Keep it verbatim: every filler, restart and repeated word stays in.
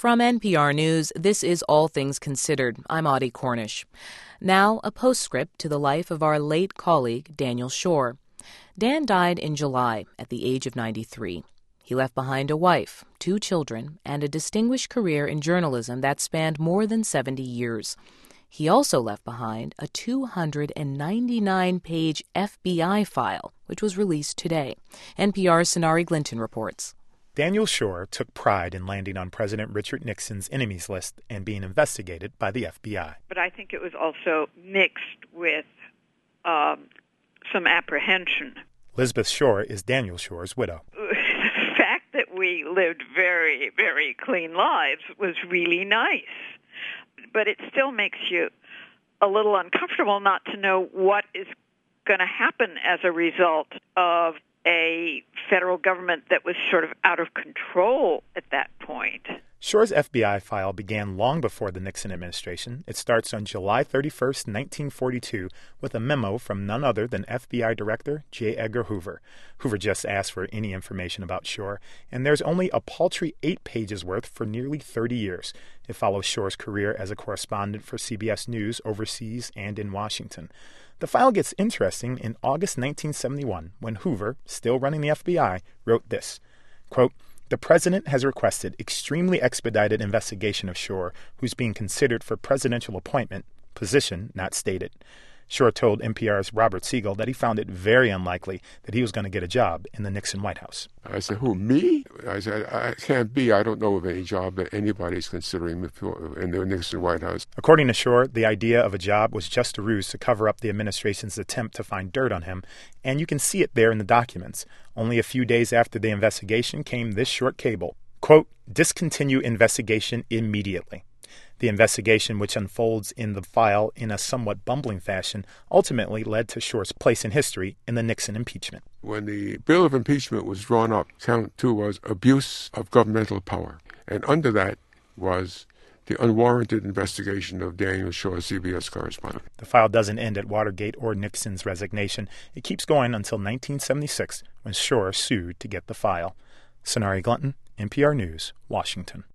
From N P R News, this is All Things Considered. I'm Audie Cornish. Now, a postscript to the life of our late colleague, Daniel Schorr. Dan died in July at the age of ninety-three. He left behind a wife, two children, and a distinguished career in journalism that spanned more than seventy years. He also left behind a two hundred ninety-nine page F B I file, which was released today. N P R's Sonari Glinton reports. Daniel Schorr took pride in landing on President Richard Nixon's enemies list and being investigated by the F B I. But I think it was also mixed with um, some apprehension. Lisbeth Schorr is Daniel Schorr's widow. The fact that we lived very, very clean lives was really nice. But it still makes you a little uncomfortable not to know what is going to happen as a result of a federal government that was sort of out of control at that point. Schorr's F B I file began long before the Nixon administration. It starts on July thirty-first, nineteen forty-two, with a memo from none other than F B I Director J. Edgar Hoover. Hoover just asked for any information about Schorr, and there's only a paltry eight pages worth for nearly thirty years. It follows Schorr's career as a correspondent for C B S News overseas and in Washington. The file gets interesting in August nineteen seventy-one when Hoover, still running the F B I, wrote this, quote, "The President has requested extremely expedited investigation of Schorr, who's being considered for presidential appointment, position not stated." Schorr told N P R's Robert Siegel that he found it very unlikely that he was going to get a job in the Nixon White House. I said, who, me? I said, I can't be. I don't know of any job that anybody's considering me for in the Nixon White House. According to Schorr, the idea of a job was just a ruse to cover up the administration's attempt to find dirt on him, and you can see it there in the documents. Only a few days after the investigation came this short cable, quote, "Discontinue investigation immediately." The investigation, which unfolds in the file in a somewhat bumbling fashion, ultimately led to Schorr's place in history in the Nixon impeachment. When the bill of impeachment was drawn up, count two was abuse of governmental power. And under that was the unwarranted investigation of Daniel Schorr, C B S correspondent. The file doesn't end at Watergate or Nixon's resignation. It keeps going until nineteen seventy-six, when Schorr sued to get the file. Sonari Glinton, N P R News, Washington.